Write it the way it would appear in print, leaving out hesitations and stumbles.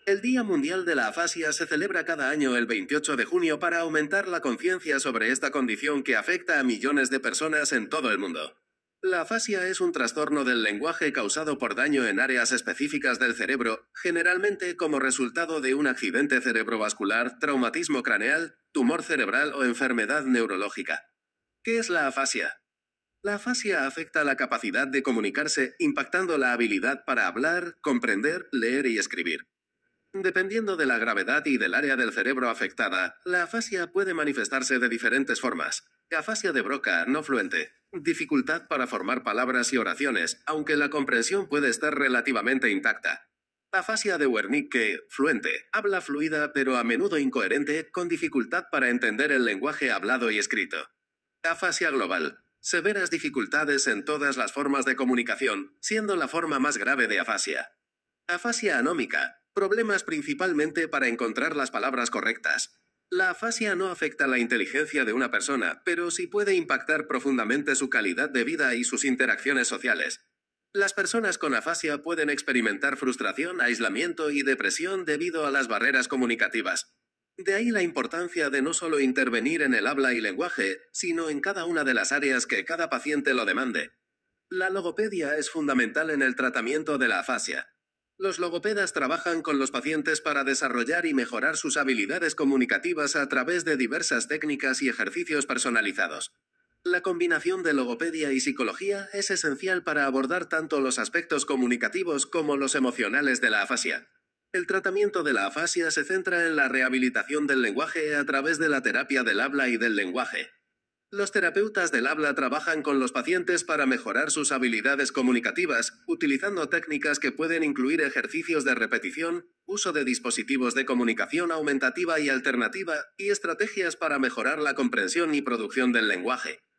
El Día Mundial de la Afasia se celebra cada año el 28 de junio para aumentar la conciencia sobre esta condición que afecta a millones de personas en todo el mundo. La afasia es un trastorno del lenguaje causado por daño en áreas específicas del cerebro, generalmente como resultado de un accidente cerebrovascular, traumatismo craneal, tumor cerebral o enfermedad neurológica. ¿Qué es la afasia? La afasia afecta la capacidad de comunicarse, impactando la habilidad para hablar, comprender, leer y escribir. Dependiendo de la gravedad y del área del cerebro afectada, la afasia puede manifestarse de diferentes formas. Afasia de Broca, no fluente. Dificultad para formar palabras y oraciones, aunque la comprensión puede estar relativamente intacta. Afasia de Wernicke, fluente. Habla fluida pero a menudo incoherente, con dificultad para entender el lenguaje hablado y escrito. Afasia global. Severas dificultades en todas las formas de comunicación, siendo la forma más grave de afasia. Afasia anómica. Problemas principalmente para encontrar las palabras correctas. La afasia no afecta la inteligencia de una persona, pero sí puede impactar profundamente su calidad de vida y sus interacciones sociales. Las personas con afasia pueden experimentar frustración, aislamiento y depresión debido a las barreras comunicativas. De ahí la importancia de no solo intervenir en el habla y lenguaje, sino en cada una de las áreas que cada paciente lo demande. La logopedia es fundamental en el tratamiento de la afasia. Los logopedas trabajan con los pacientes para desarrollar y mejorar sus habilidades comunicativas a través de diversas técnicas y ejercicios personalizados. La combinación de logopedia y psicología es esencial para abordar tanto los aspectos comunicativos como los emocionales de la afasia. El tratamiento de la afasia se centra en la rehabilitación del lenguaje a través de la terapia del habla y del lenguaje. Los terapeutas del habla trabajan con los pacientes para mejorar sus habilidades comunicativas, utilizando técnicas que pueden incluir ejercicios de repetición, uso de dispositivos de comunicación aumentativa y alternativa, y estrategias para mejorar la comprensión y producción del lenguaje.